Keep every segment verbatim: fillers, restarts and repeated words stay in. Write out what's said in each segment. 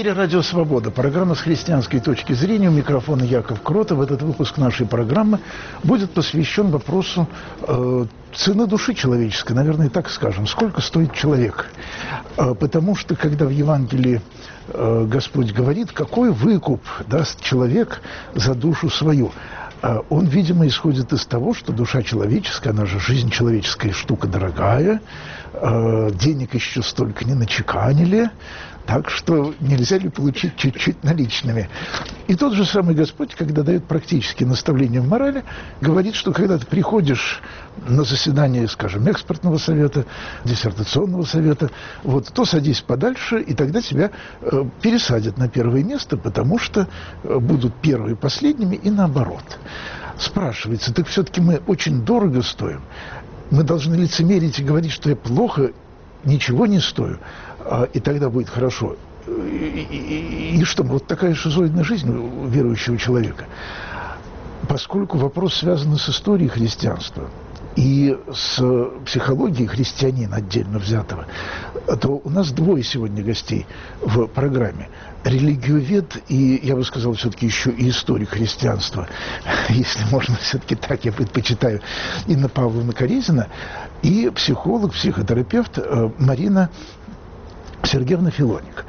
эфире «Радио Свобода». Программа «С христианской точки зрения». У микрофона Яков Кротов. Этот выпуск нашей программы будет посвящен вопросу э, цены души человеческой. Наверное, так скажем. Сколько стоит человек? Э, потому что, когда в Евангелии э, Господь говорит, какой выкуп даст человек за душу свою, э, он, видимо, исходит из того, что душа человеческая, она же жизнь человеческая штука дорогая, э, денег еще столько не начеканили, так что нельзя ли получить чуть-чуть наличными. И тот же самый Господь, когда дает практические наставления в морали, говорит, что когда ты приходишь на заседание, скажем, экспертного совета, диссертационного совета, вот, то садись подальше, и тогда тебя э, пересадят на первое место, потому что э, будут первые последними и наоборот. Спрашивается, так все-таки мы очень дорого стоим. Мы должны лицемерить и говорить, что я плохо, ничего не стою, и тогда будет хорошо. И, и, и что, вот такая шизоидная жизнь у верующего человека. Поскольку вопрос связан с историей христианства и с психологией христианина отдельно взятого, то у нас двое сегодня гостей в программе. Религиовед и, я бы сказал, все-таки еще и историк христианства, если можно все-таки так, я предпочитаю, Инна Павловна Корезина, и психолог, психотерапевт Марина Сергеевна Филоник.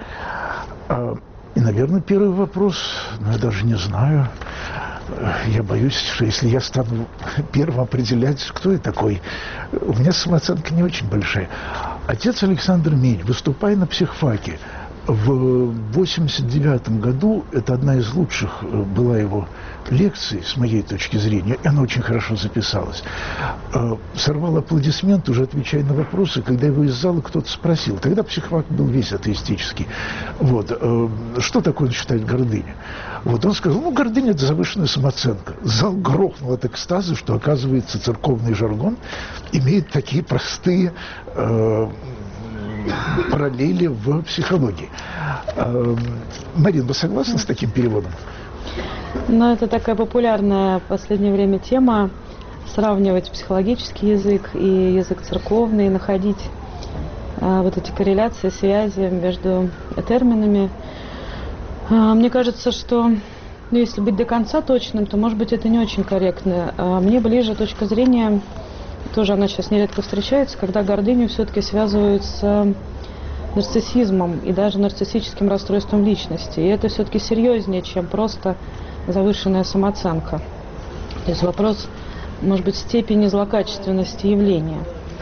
И, наверное, первый вопрос, ну, я даже не знаю, я боюсь, что если я стану первым определять, кто я такой, у меня самооценка не очень большая. Отец Александр Мень, выступая на психфаке, в восемьдесят девятом году, это одна из лучших была его лекций, с моей точки зрения, и она очень хорошо записалась, сорвал аплодисмент, уже отвечая на вопросы, когда его из зала кто-то спросил. Тогда психфак был весь атеистический. Вот. Что такое он считает гордыня? Вот он сказал, ну, гордыня – это завышенная самооценка. Зал грохнул от экстаза, что, оказывается, церковный жаргон имеет такие простые э, параллели в психологии. Э, Марина, вы согласны с таким переводом? Ну, это такая популярная в последнее время тема – сравнивать психологический язык и язык церковный, находить а, вот эти корреляции, связи между терминами. А, мне кажется, что, ну, если быть до конца точным, то, может быть, это не очень корректно. А мне ближе точка зрения, тоже она сейчас нередко встречается, когда гордыню все-таки связывают с нарциссизмом и даже нарциссическим расстройством личности. И это все-таки серьезнее, чем просто завышенная самооценка. То есть вопрос, может быть, степени злокачественности явления.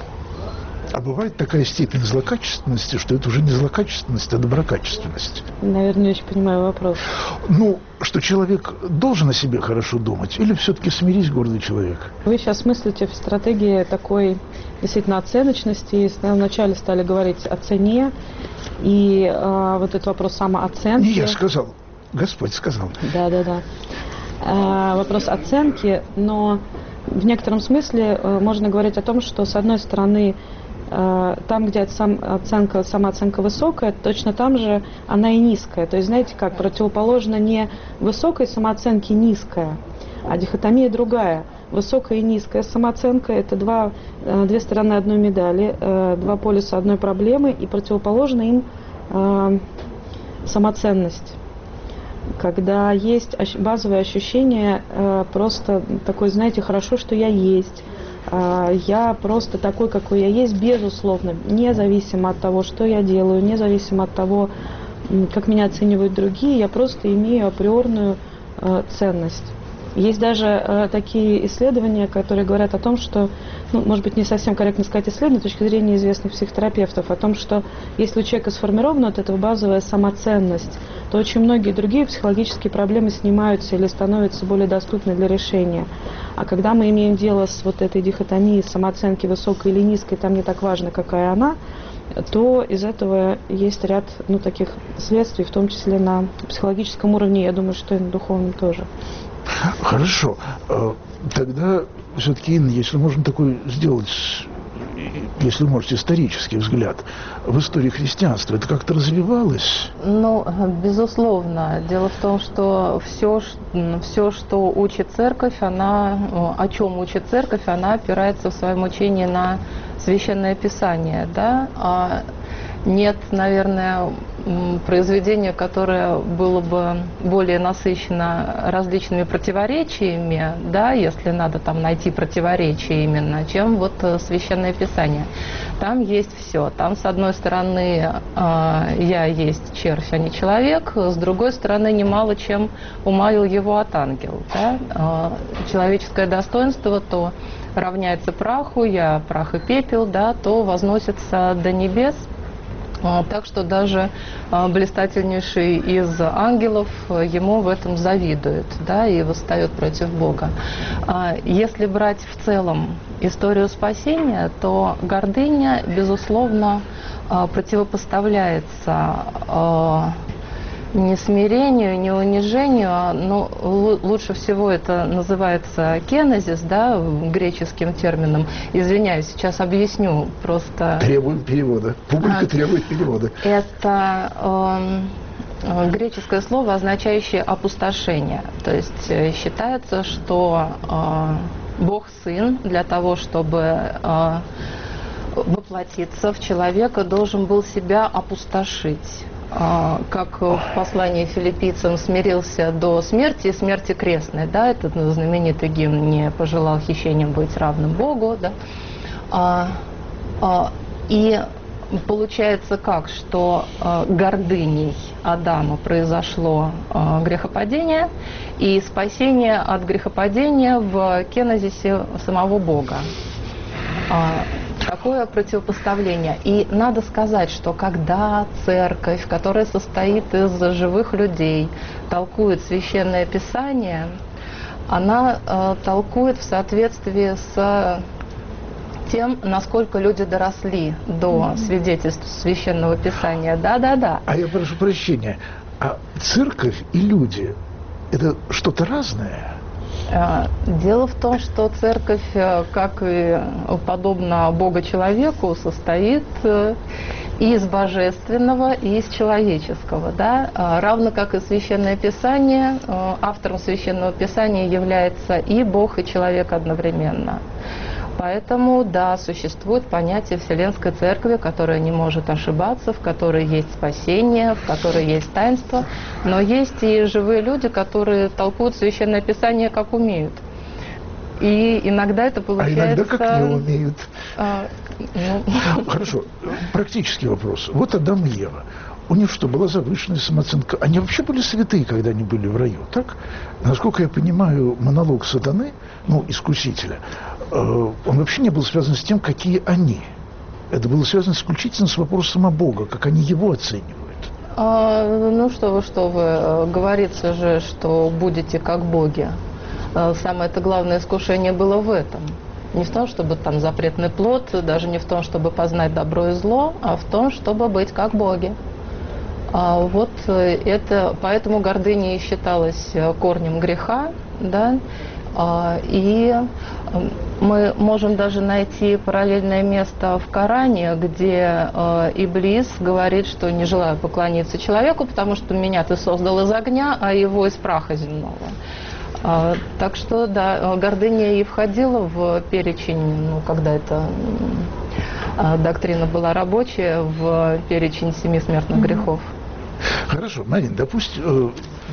А бывает такая степень злокачественности, что это уже не злокачественность, а доброкачественность? Наверное, не очень понимаю вопрос. Ну, что человек должен о себе хорошо думать, или все-таки смирись, гордый человек? Вы сейчас мыслите в стратегии такой действительно оценочности. И вначале стали говорить о цене, и э, вот этот вопрос самооценки. Не я сказал, Господь сказал. Да-да-да. Э, вопрос оценки, но в некотором смысле э, можно говорить о том, что, с одной стороны, там, где сам, оценка, самооценка высокая, точно там же она и низкая. То есть, знаете, как противоположно не высокой самооценке низкая, а дихотомия другая. Высокая и низкая самооценка – это два, две стороны одной медали, два полюса одной проблемы, и противоположно им самоценность. Когда есть базовое ощущение просто такое, знаете, хорошо, что я есть, я просто такой, какой я есть, безусловно, независимо от того, что я делаю, независимо от того, как меня оценивают другие, я просто имею априорную э, ценность. Есть даже э, такие исследования, которые говорят о том, что, ну, может быть, не совсем корректно сказать исследования, с точки зрения известных психотерапевтов, о том, что если у человека сформирована вот эта базовая самоценность, то очень многие другие психологические проблемы снимаются или становятся более доступны для решения. А когда мы имеем дело с вот этой дихотомией самооценки высокой или низкой, там не так важно, какая она, то из этого есть ряд, ну, таких следствий, в том числе на психологическом уровне, я думаю, что и на духовном тоже. Хорошо. Тогда все-таки, Инна, если можно такой сделать, если можете, исторический взгляд в истории христианства, это как-то развивалось? Ну, безусловно. Дело в том, что все, все, что учит церковь, она, о чем учит церковь, она опирается в своем учении на Священное Писание, да. Нет, наверное, произведения, которое было бы более насыщено различными противоречиями, да, если надо там найти противоречия именно, чем вот Священное Писание. Там есть все. Там, с одной стороны, я есть червь, а не человек, с другой стороны, немало чем умалил его от ангел. Да? Человеческое достоинство то равняется праху, я прах и пепел, да, то возносится до небес. Так что даже блистательнейший из ангелов ему в этом завидует, да, и восстает против Бога. Если брать в целом историю спасения, то гордыня, безусловно, противопоставляется не смирению, не унижению, но лучше всего это называется кенезис, да, греческим термином. Извиняюсь, сейчас объясню просто. Требуем перевода. Публика а, требует перевода. Это э, греческое слово, означающее опустошение. То есть считается, что э, Бог Сын для того, чтобы э, воплотиться в человека, должен был себя опустошить. Как в послании филиппийцам смирился до смерти, смерти крестной, да, этот знаменитый гимн «Не пожелал хищением быть равным Богу», да, а, а, и получается как, что а, гордыней Адама произошло а, грехопадение, и спасение от грехопадения в кенезисе самого Бога. А, Такое противопоставление. И надо сказать, что когда церковь, которая состоит из живых людей, толкует Священное Писание, она э, толкует в соответствии с тем, насколько люди доросли до свидетельств Священного Писания. Да-да-да. А я прошу прощения, а церковь и люди – это что-то разное? Дело в том, что церковь, как и подобно Бога-человеку, состоит и из божественного, и из человеческого. Да? Равно как и Священное Писание, автором Священного Писания является и Бог, и человек одновременно. Поэтому, да, существует понятие Вселенской Церкви, которая не может ошибаться, в которой есть спасение, в которой есть таинство, но есть и живые люди, которые толкуют Священное Писание как умеют. И иногда это получается... А иногда как не умеют. А, ну... Хорошо, практический вопрос. Вот Адам и Ева. У них что, была завышенная самооценка? Они вообще были святые, когда они были в раю, так? Насколько я понимаю, монолог сатаны, ну, искусителя, э, он вообще не был связан с тем, какие они. Это было связано исключительно с вопросом о Бога, как они его оценивают. А, ну, что вы, что вы, говорится же, что будете как боги. Самое-то главное искушение было в этом. Не в том, чтобы там запретный плод, даже не в том, чтобы познать добро и зло, а в том, чтобы быть как боги. А вот это, поэтому гордыня и считалась корнем греха, да, и мы можем даже найти параллельное место в Коране, где Иблис говорит, что не желаю поклониться человеку, потому что меня ты создал из огня, а его из праха земного. Так что, да, гордыня и входила в перечень, ну, когда эта доктрина была рабочая, в перечень семи смертных грехов. Хорошо, Марин, допустим, э,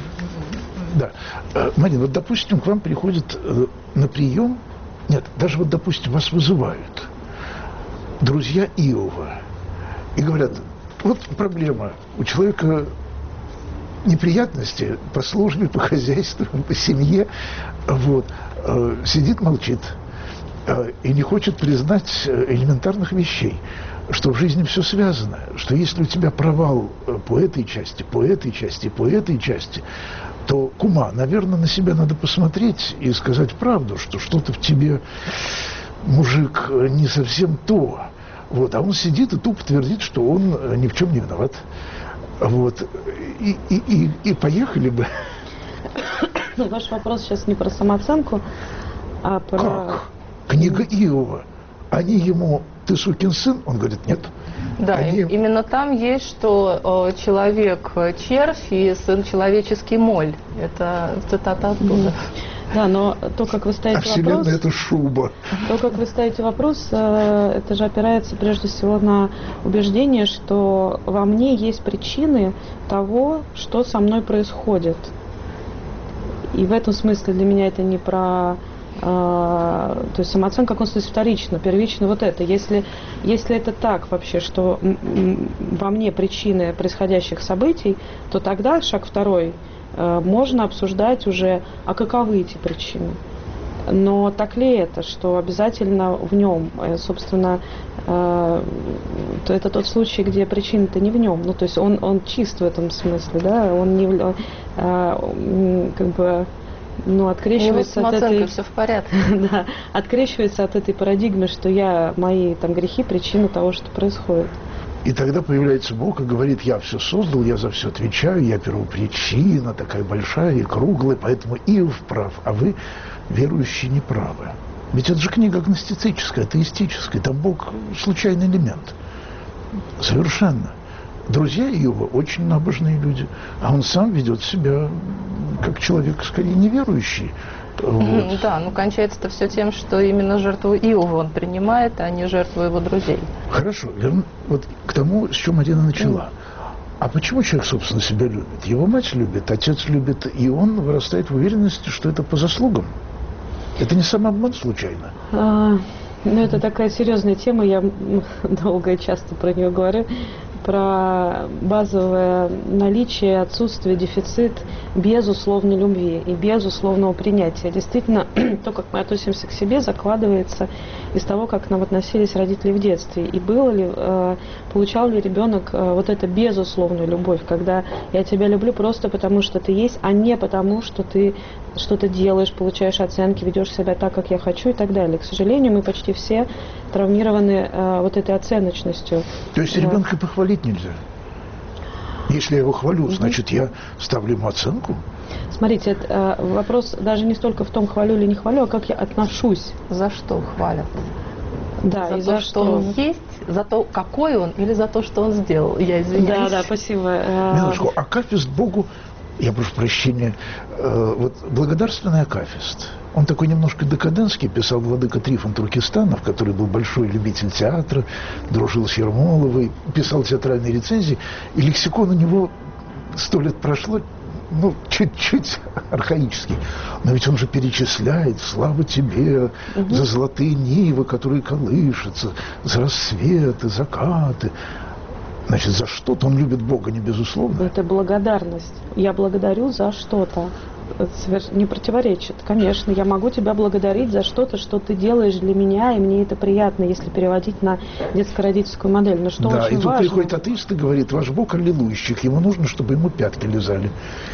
да, э, Марин, вот, допустим, к вам приходят э, на прием, нет, даже вот, допустим, вас вызывают друзья Иова и говорят, вот проблема, у человека неприятности по службе, по хозяйству, по семье, вот, э, сидит, молчит э, и не хочет признать элементарных вещей, что в жизни все связано, что если у тебя провал по этой части, по этой части, по этой части, то, кума, наверное, на себя надо посмотреть и сказать правду, что что-то в тебе, мужик, не совсем то. Вот, а он сидит и тупо твердит, что он ни в чем не виноват. Вот, и, и, и, и поехали бы. Ваш вопрос сейчас не про самооценку, а про... Как? Книга Иова. Они ему, ты сукин сын? Он говорит, нет. Да, Они... именно там есть, что э, человек червь и сын человеческий моль. Это цитата оттуда. Да, но то, как вы ставите а Вселенная вопрос... это шуба. То, как вы ставите вопрос, это же опирается прежде всего на убеждение, что во мне есть причины того, что со мной происходит. И в этом смысле для меня это не про... То есть самооценка, как он стоит вторично, первично вот это. Если, если это так вообще, что во мне причины происходящих событий, то тогда шаг второй, можно обсуждать уже, а каковы эти причины. Но так ли это, что обязательно в нем, собственно, то это тот случай, где причина-то не в нем. Ну, то есть он, он чист в этом смысле, да, он не как бы... Ну, открещивается от этой... все в порядке. Да, открещивается от этой парадигмы, что я, мои там грехи, причина того, что происходит. И тогда появляется Бог и говорит: я все создал, я за все отвечаю, я первопричина, такая большая и круглая, поэтому Иов прав, а вы, верующие, не правы. Ведь это же книга агностицистическая, атеистическая, там Бог случайный элемент. Совершенно. Друзья Иова очень набожные люди, а он сам ведет себя как человек, скорее, неверующий. Вот. Да, ну кончается-то все тем, что именно жертву Иова он принимает, а не жертву его друзей. Хорошо, верну вот к тому, с чем Марина начала. А почему человек, собственно, себя любит? Его мать любит, отец любит, и он вырастает в уверенности, что это по заслугам. Это не самообман случайно? А, ну, это такая серьезная тема, я долго и часто про нее говорю. Про базовое наличие, отсутствие, дефицит безусловной любви и безусловного принятия. Действительно, то, как мы относимся к себе, закладывается из того, как к нам относились родители в детстве. И было ли, э, получал ли ребенок э, вот эту безусловную любовь, когда я тебя люблю просто потому, что ты есть, а не потому, что ты что-то делаешь, получаешь оценки, ведешь себя так, как я хочу и так далее. К сожалению, мы почти все травмированы э, вот этой оценочностью. То есть ребенка похвалить нельзя? Если я его хвалю, значит, я ставлю ему оценку? Смотрите, это, э, вопрос даже не столько в том, хвалю или не хвалю, а как я отношусь. За что хвалят? Да, за и то, за что что он есть, за то, какой он, или за то, что он сделал? Я извиняюсь. Да, да, спасибо. Минуточку, акафист Богу, я прошу прощения, э, вот благодарственный акафист, он такой немножко декадентский, писал владыка Трифон Туркестанов, который был большой любитель театра, дружил с Ермоловой, писал театральные рецензии, и лексикон у него сто лет прошло, ну, чуть-чуть архаический. Но ведь он же перечисляет: слава тебе угу. за золотые нивы, которые колышутся, за рассветы, закаты. Значит, за что-то он любит Бога, не безусловно. Это благодарность. Я благодарю за что-то. Не противоречит. Конечно, я могу тебя благодарить за что-то, что ты делаешь для меня, и мне это приятно, если переводить на детско-родительскую модель. Но что да, очень и тут важно... приходит атеист и говорит: ваш Бог аллилуйщик, ему нужно, чтобы ему пятки лизали.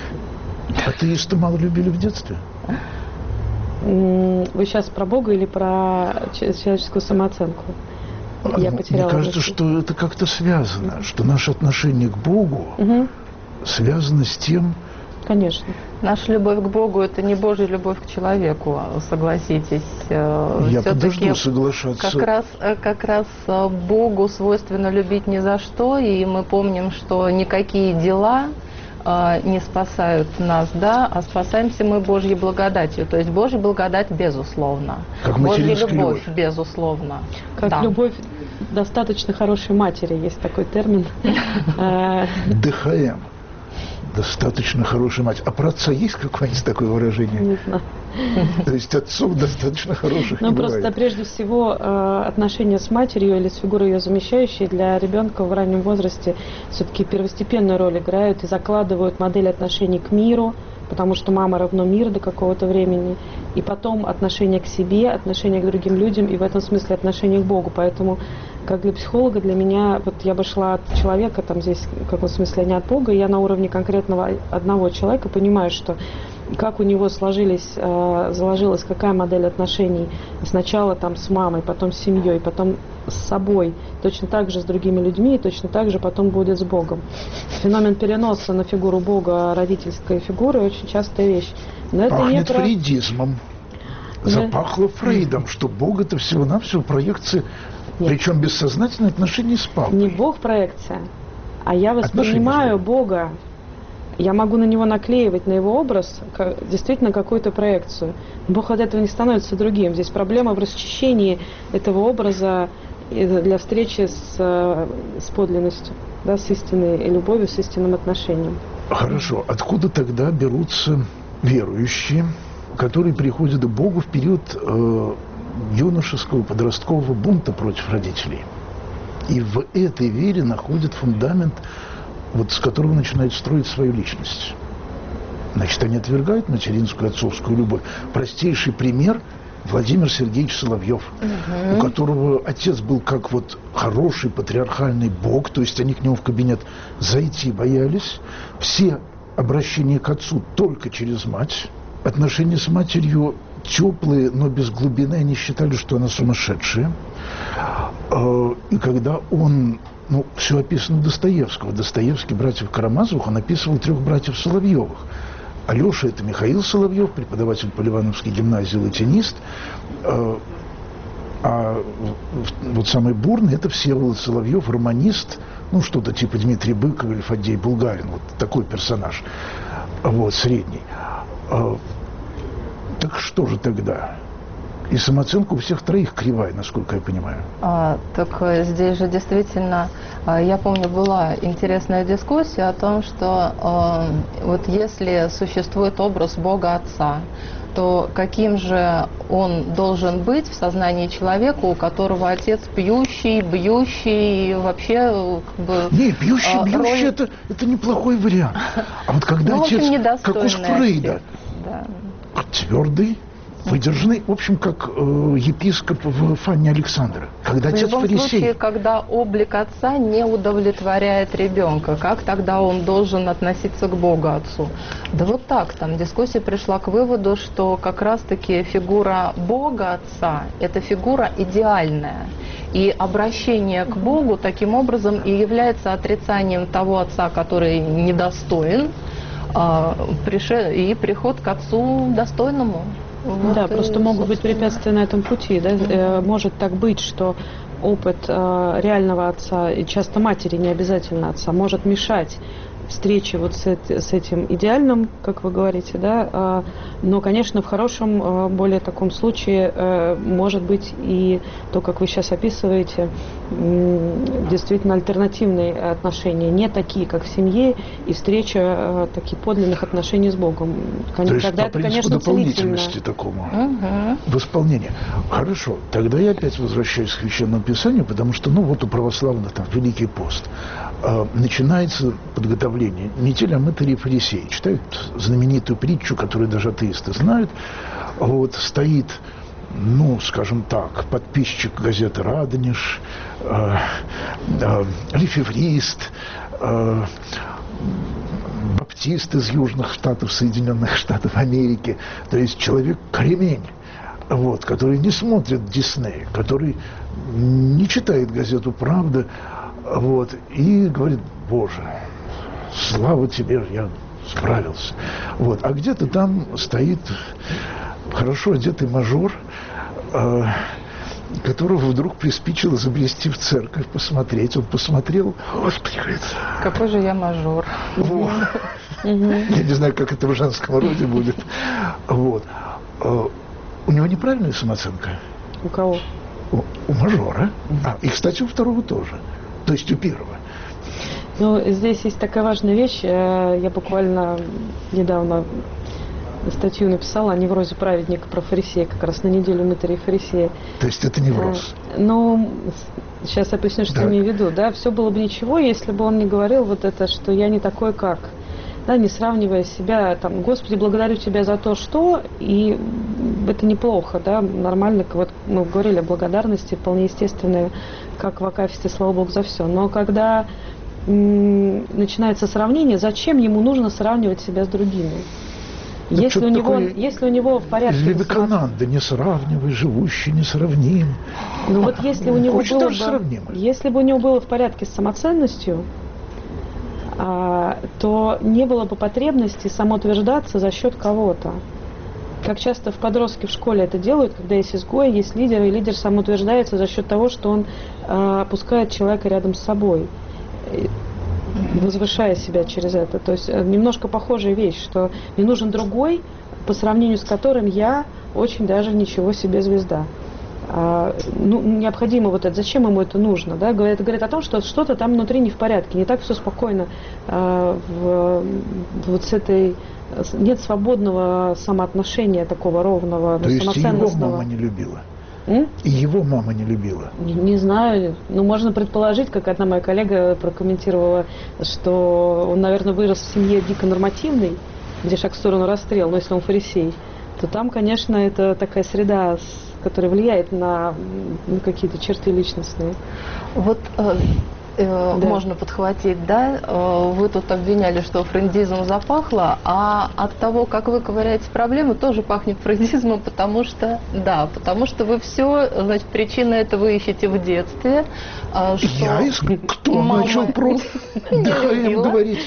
Атеисты мало любили в детстве? Вы сейчас про Бога или про человеческую самооценку? Я Мне кажется, что это как-то связано, что наше отношение к Богу угу. связано с тем... Конечно. Наша любовь к Богу – это не Божья любовь к человеку, согласитесь. Я подожду соглашаться. Как раз, как раз Богу свойственно любить ни за что, и мы помним, что никакие дела не спасают нас, да, а спасаемся мы Божьей благодатью. То есть Божья благодать безусловно. Как Божья любовь, любовь безусловно. Как да. любовь достаточно хорошей матери, есть такой термин. ДХМ. Достаточно хорошая мать. А про отца есть какое-нибудь такое выражение? Не знаю. То есть отцов достаточно хороших Ну, не просто бывает. прежде всего отношения с матерью или с фигурой ее замещающей для ребенка в раннем возрасте все-таки первостепенную роль играют и закладывают модель отношений к миру, потому что мама равно мир до какого-то времени, и потом отношение к себе, отношение к другим людям, и в этом смысле отношение к Богу. Поэтому, как для психолога, для меня, вот я бы шла от человека, там здесь, в каком смысле, не от Бога, и я на уровне конкретного одного человека понимаю, что как у него сложились, э, заложилась какая модель отношений сначала там с мамой, потом с семьей, потом с собой, точно так же с другими людьми, и точно так же потом будет с Богом. Феномен переноса на фигуру Бога родительской фигуры очень частая вещь. Но это Пахнет не про... фрейдизмом. Запахло Фрейдом, что Бог — это всего-навсего проекция, Нет. причем бессознательное отношение с папой. Не Бог проекция, а я воспринимаю Бога Я могу на него наклеивать, на его образ, действительно какую-то проекцию. Бог от этого не становится другим. Здесь проблема в расчищении этого образа для встречи с, с подлинностью, да, с истинной любовью, с истинным отношением. Хорошо. Откуда тогда берутся верующие, которые приходят к Богу в период э, юношеского, подросткового бунта против родителей? И в этой вере находят фундамент, вот с которого начинают строить свою личность. Значит, они отвергают материнскую, отцовскую любовь. Простейший пример – Владимир Сергеевич Соловьев, угу. у которого отец был как вот хороший патриархальный бог, то есть они к нему в кабинет зайти боялись. Все обращения к отцу только через мать. Отношения с матерью теплые, но без глубины. Они считали, что она сумасшедшая. И когда он... Ну, все описано у Достоевского. Достоевский братьев Карамазовых, он описывал трех братьев Соловьевых. Алеша – это Михаил Соловьев, преподаватель Поливановской гимназии, латинист. А вот самый бурный – это Всеволод Соловьев, романист, ну, что-то типа Дмитрия Быкова или Фаддей Булгарин. Вот такой персонаж, вот, средний. Так что же тогда? И самооценка у всех троих кривая, насколько я понимаю. А, так здесь же действительно, я помню, была интересная дискуссия о том, что э, вот если существует образ Бога Отца, то каким же он должен быть в сознании человека, у которого отец пьющий, бьющий, вообще как бы... Не, пьющий, э, бьющий, роль... это, это неплохой вариант. А вот когда ну, отец, общем, как у Шпрейда, да. твердый, выдержанный, в общем, как э, епископ в Фанне Александра. Когда в отец любом фарисей. случае, когда облик отца не удовлетворяет ребенка, как тогда он должен относиться к Богу Отцу? Да вот так, там дискуссия пришла к выводу, что как раз-таки фигура Бога Отца – это фигура идеальная. И обращение к Богу таким образом и является отрицанием того отца, который недостоин, и приход к Отцу достойному. Вот да, просто могут быть препятствия на этом пути. Да? Mm-hmm. Может так быть, что опыт э, реального отца, и часто матери, не обязательно отца, может мешать встрече вот с, с этим идеальным, как вы говорите, да, э, но, конечно, в хорошем, э, более таком случае э, может быть и то, как вы сейчас описываете, э, действительно альтернативные отношения, не такие, как в семье, и встреча э, таких подлинных отношений с Богом. То есть Тогда по это, принципу конечно, дополнительности такому угу. в исполнении. Хорошо, тогда я опять возвращаюсь к Священному Писанию, потому что, ну, вот у православных там Великий пост. Э, начинается подготовление метели, омытарей и фарисеи. Читают знаменитую притчу, которую даже атеисты знают. Вот, стоит, ну, скажем так, подписчик газеты «Радонеж», э, э, лефеврист, э, баптист из Южных Штатов, Соединенных Штатов Америки. То есть человек-кремень, вот, который не смотрит Дисней, который не читает газету «Правда», вот, и говорит: «Боже, слава тебе, я справился». Вот. А где-то там стоит хорошо одетый мажор, э, которого вдруг приспичило забрести в церковь, посмотреть. Он посмотрел: «Господи, говорит, какой же я мажор». Вот. Я не знаю, как это в женском роде будет. Вот. У него неправильная самооценка. У кого? У, у мажора. А, и, кстати, у второго тоже. То есть у первого. Ну, здесь есть такая важная вещь. Я буквально недавно статью написала о неврозе праведника про фарисея, как раз на неделю мытарей и фарисея. То есть это невроз? Ну, сейчас объясню, что да. я имею в виду. Да, все было бы ничего, если бы он не говорил вот это, что я не такой, как. Да, не сравнивая себя, там, Господи, благодарю Тебя за то, что, и это неплохо, да, нормально, вот мы говорили о благодарности, вполне естественное, как в Акафисте, слава Богу за все. Но когда м- начинается сравнение, зачем ему нужно сравнивать себя с другими? Да, если, у него, если у него в порядке... Из Вивекананда: не сравнивай, живущий несравним. Ну вот если у него Очень было даже бы, сравнимо. если бы у него было в порядке с самоценностью, а, то не было бы потребности самоутверждаться за счет кого-то. Как часто в подростки в школе это делают, когда есть изгой, есть лидер, и лидер самоутверждается за счет того, что он а, опускает человека рядом с собой. возвышая себя через это. То есть немножко похожая вещь, что мне нужен другой, по сравнению с которым я очень даже ничего себе звезда. А, ну, необходимо вот это, зачем ему это нужно, да? Это говорит о том, что что-то там внутри не в порядке, не так все спокойно, а, в, вот с этой, нет свободного самоотношения такого ровного, то есть самоценностного. Его мама не любила? М? И его мама не любила? Не, не знаю, ну можно предположить, как одна моя коллега прокомментировала, что он, наверное, вырос в семье дико нормативной, где шаг в сторону расстрел, но если он фарисей, то там, конечно, это такая среда, которая влияет на, на какие-то черты личностные. Вот э, э, да. можно подхватить, да, э, вы тут обвиняли, что фрейдизм запахло, а от того, как вы ковыряете проблему, тоже пахнет фрейдизмом, потому что, да, потому что вы все, значит, причины этого ищете в детстве. Э, что Я из... Кто мама начал про... Даем говорить.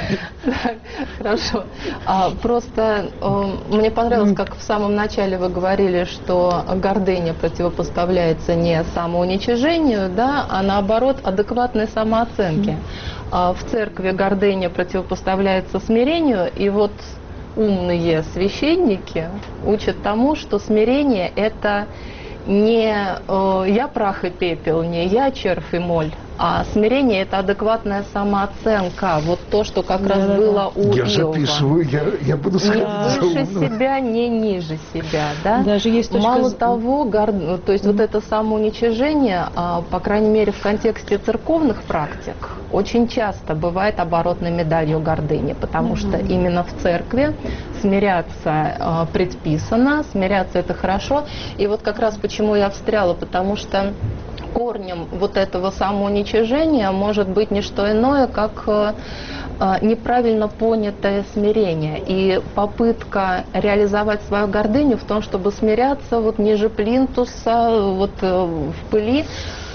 Хорошо. А, просто э, мне понравилось, как в самом начале вы говорили, что гордыня противопоставляется не самоуничижению, да, а наоборот адекватной самооценке. А в церкви гордыня противопоставляется смирению, и вот умные священники учат тому, что смирение – это не э, я прах и пепел, не я червь и моль, а смирение – это адекватная самооценка. Вот то, что как раз Да-да-да. было у Я Иова. записываю, я, я буду Не сходить за выше умным. себя, не ниже себя, да? Даже есть точка Мало з- того, гор... то есть вот это самоуничижение, а, по крайней мере, в контексте церковных практик, очень часто бывает оборотной медалью гордыни, потому что именно в церкви смиряться а, предписано, смиряться это хорошо. И вот как раз почему я встряла, потому что корнем вот этого самоуничижения может быть не что иное, как э, неправильно понятое смирение и попытка реализовать свою гордыню в том, чтобы смиряться вот ниже плинтуса, вот э, в пыли.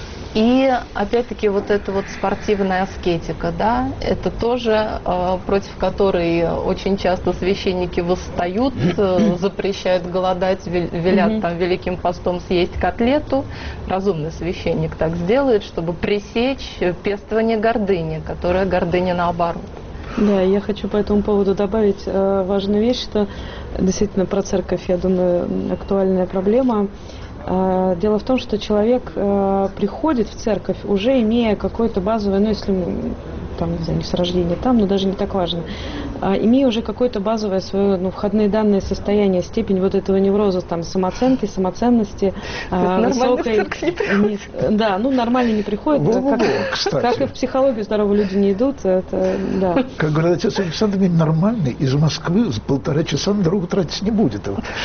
И опять-таки вот эта вот спортивная аскетика, да, это тоже э, против которой очень часто священники восстают, э, запрещают голодать, велят Mm-hmm. там великим постом съесть котлету. Разумный священник так сделает, чтобы пресечь пестование гордыни, которая гордыня наоборот. Да, я хочу по этому поводу добавить э, важную вещь, что действительно про церковь, я думаю, актуальная проблема. Э, дело в том, что человек э, приходит в церковь, уже имея какое-то базовое, ну если там, не знаю, не с рождения там, но даже не так важно, э, имея уже какое-то базовое свое, ну, входные данные состояния, степень вот этого невроза, там, самооценки, самоценности, э, высокой... Не, да, ну нормально не приходит, Во-во-во, как, кстати. как и в психологию здоровые люди не идут, это, да. Как говорит отец Александр, нормальный из Москвы за полтора часа на дорогу тратить не будет.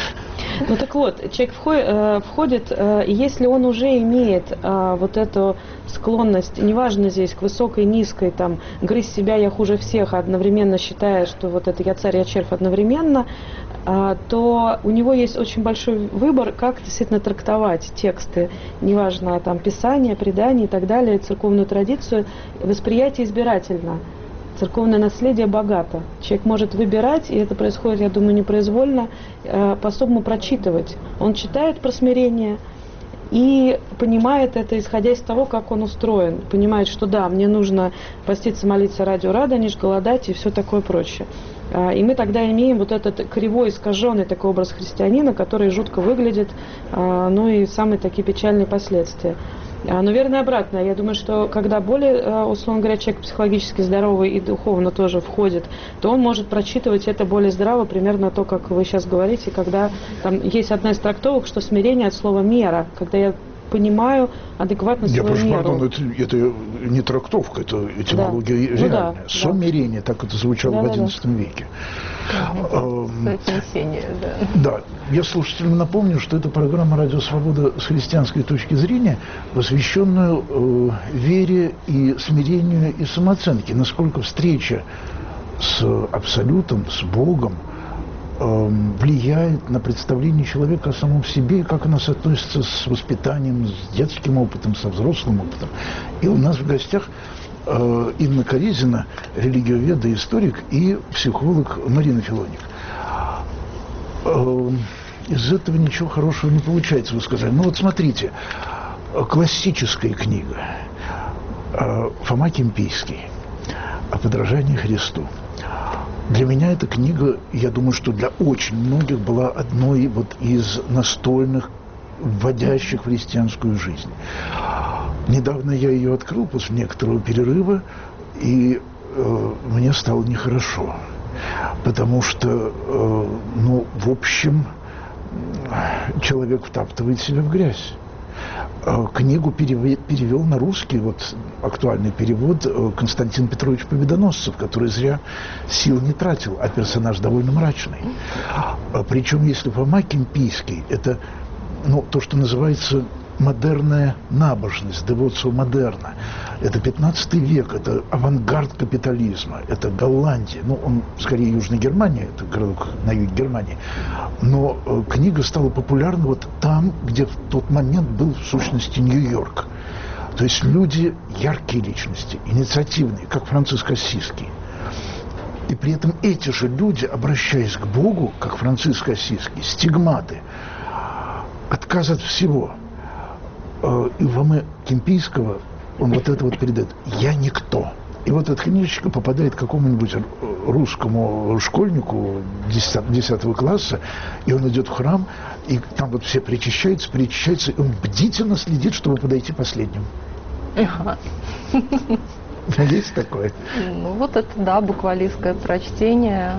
Ну так вот, человек входит, э, входит э, и если он уже имеет э, вот эту склонность, неважно здесь, к высокой, низкой, там, грызть себя, я хуже всех, одновременно считая, что вот это я царь, я червь одновременно, э, то у него есть очень большой выбор, как действительно трактовать тексты, неважно, там, писание, предание и так далее, церковную традицию, восприятие избирательно. Церковное наследие богато. Человек может выбирать, и это происходит, я думаю, непроизвольно, э, по-особому прочитывать. Он читает про смирение и понимает это, исходя из того, как он устроен. Понимает, что да, мне нужно поститься, молиться ради радонеж, голодать и все такое прочее. Э, и мы тогда имеем вот этот кривой, искаженный такой образ христианина, который жутко выглядит, э, ну и самые такие печальные последствия. Но верно обратно. Я думаю, что когда более, условно говоря, человек психологически здоровый и духовно тоже входит, то он может прочитывать это более здраво, примерно то, как вы сейчас говорите, когда там есть одна из трактовок, что смирение от слова «мера», когда я понимаю адекватно Я свою прошу меру. пардон, это, это не трактовка, это этимология Да. реальная. Ну да, Сомирение, так это звучало да, в да, одиннадцатом веке. Эм, Соотнесение, да. Да, я слушателям напомню, что это программа «Радио Свобода» с христианской точки зрения, посвященную э, вере и смирению и самооценке. Насколько встреча с Абсолютом, с Богом э, влияет на представление человека о самом себе, и как она соотносится с воспитанием, с детским опытом, со взрослым опытом. И у нас в гостях э, Инна Корезина, религиовед, историк, и психолог Марина Филоник. Из этого ничего хорошего не получается, вы сказали. Ну вот смотрите, классическая книга, Фома Кимпийский, о подражании Христу. Для меня эта книга, я думаю, что для очень многих была одной вот из настольных, вводящих в христианскую жизнь. Недавно я ее открыл после некоторого перерыва, и э, мне стало нехорошо. Потому что, э, ну, в общем, человек втаптывает себя в грязь. Книгу перевел на русский, вот актуальный перевод, Константин Петрович Победоносцев, который зря сил не тратил, а персонаж довольно мрачный. Причем, если Фома Кемпийский, это, ну, то, что называется модерная набожность, девоцио модерна. Это пятнадцатый век, это авангард капитализма, это Голландия, ну, он скорее Южная Германия, это городок на юге Германии. Но э, книга стала популярна вот там, где в тот момент был, в сущности, Нью-Йорк. То есть люди, яркие личности, инициативные, как Франциск Ассизский. И при этом эти же люди, обращаясь к Богу, как Франциск Ассизский, стигматы, отказ от всего. И Фомы Кемпийского он вот это вот передает. «Я никто». И вот эта книжечка попадает к какому-нибудь русскому школьнику десятого класса, и он идет в храм, и там вот все причащаются, причащаются, и он бдительно следит, чтобы подойти последним. Ага. Есть такое? Ну вот это, да, буквалистское прочтение.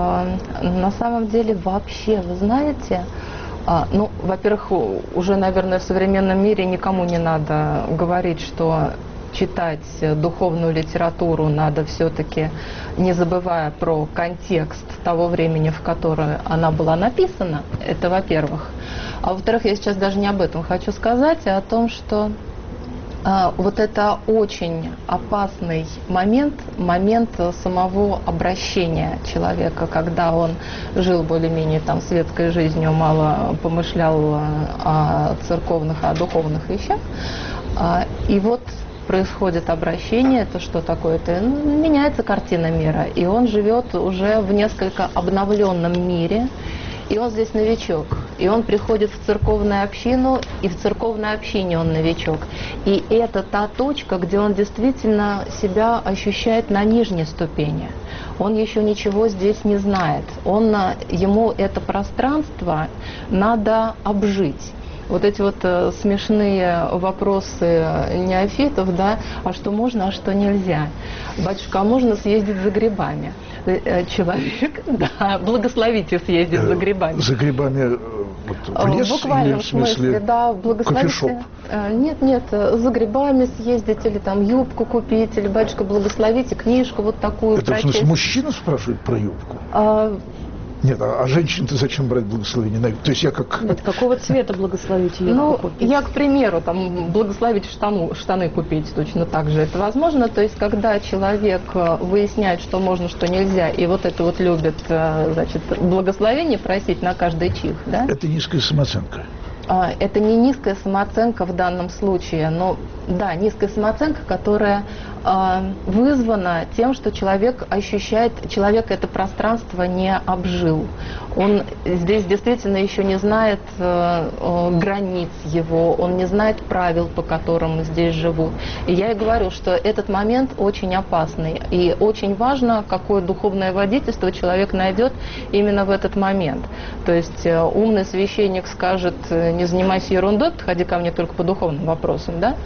На самом деле вообще, вы знаете... А, ну, во-первых, уже, наверное, в современном мире никому не надо говорить, что читать духовную литературу надо все-таки, не забывая про контекст того времени, в которое она была написана. Это во-первых. А во-вторых, я сейчас даже не об этом хочу сказать, а о том, что а, вот это очень опасный момент, момент самого обращения человека, когда он жил более-менее там светской жизнью, мало помышлял о церковных, о духовных вещах. А, и вот происходит обращение, это что такое? Это ну, меняется картина мира, и он живет уже в несколько обновленном мире. И он здесь новичок, и он приходит в церковную общину, и в церковной общине он новичок. И это та точка, где он действительно себя ощущает на нижней ступени. Он еще ничего здесь не знает. Он, ему это пространство надо обжить. Вот эти вот э, смешные вопросы неофитов, да, а что можно, а что нельзя. Батюшка, а можно съездить за грибами? Человек, да, благословите съездить за грибами. За грибами вот, в лес? В буквальном или в смысле, смысле, да, благословите. Кофешоп? Нет, нет, за грибами съездить, или там юбку купить, или, батюшка, благословите книжку вот такую Это, прочесть. в смысле, мужчина спрашивает про юбку? А, Нет, а, а женщин-то зачем брать благословение на юбку? То есть я как... Нет, какого цвета благословить юбку Ну, купить? я, к примеру, там, благословить штану, штаны купить точно так же это возможно. То есть, когда человек выясняет, что можно, что нельзя, и вот это вот любит, значит, благословение просить на каждый чих, да? Это низкая самооценка. Это не низкая самооценка в данном случае, но, да, низкая самооценка, которая э, вызвана тем, что человек ощущает, человек это пространство не обжил. Он здесь действительно еще не знает э, э, границ его, он не знает правил, по которым здесь живут. И я и говорю, что этот момент очень опасный. И очень важно, какое духовное водительство человек найдет именно в этот момент. То есть э, умный священник скажет: не занимайся ерундой, подходи ко мне только по духовным вопросам, да?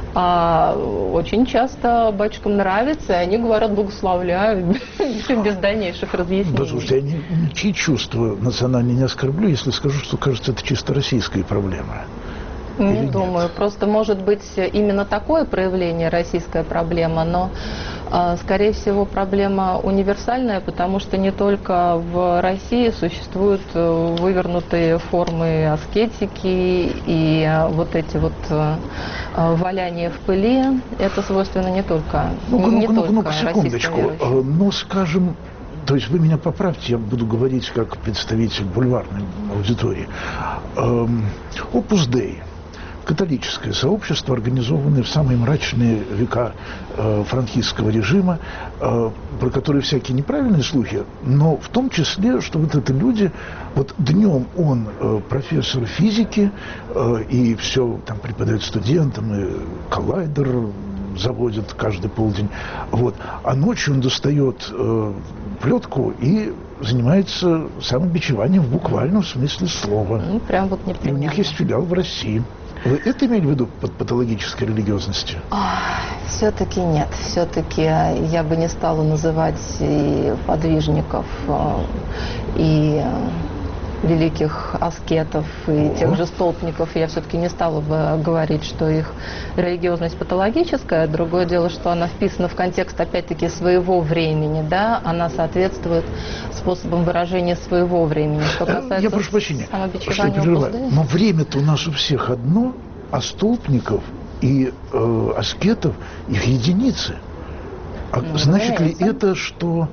А очень часто батюшкам нравится, и они говорят: благословляю, без дальнейших разъяснений. Послушайте, я ни- ничьи чувства национальные не оскорблю, если скажу, что, кажется, это чисто российская проблема. Не Или думаю. нет? Просто может быть именно такое проявление российская проблема, но, э, скорее всего, проблема универсальная, потому что не только в России существуют э, вывернутые формы аскетики и э, вот эти вот э, э, валяния в пыли. Это свойственно не только, Ну-ка, не, не ну-ка, ну-ка, только ну-ка, секундочку. российским верующим. Э, Ну, скажем, то есть вы меня поправьте, я буду говорить как представитель бульварной аудитории. Эм, Opus Dei. Католическое сообщество, организованное в самые мрачные века э, франкистского режима, э, про которые всякие неправильные слухи, но в том числе, что вот это люди, вот днем он э, профессор физики, э, и все там преподает студентам, и коллайдер, заводит каждый полдень. Вот. А ночью он достает э, плетку и занимается самобичеванием в буквальном смысле слова. Ну, прям вот и у них есть филиал в России. Вы это имели в виду под патологической религиозностью? Все-таки нет. Все-таки я бы не стала называть и подвижников, и великих аскетов, и О. тех же столпников. Я все-таки не стала бы говорить, что их религиозность патологическая. Другое дело, что она вписана в контекст, опять-таки, своего времени, да, она соответствует способам выражения своего времени. Что касается я прошу прощения, что я но время-то у нас у всех одно, а столпников и э, аскетов их единицы. А ну, значит ли это, что...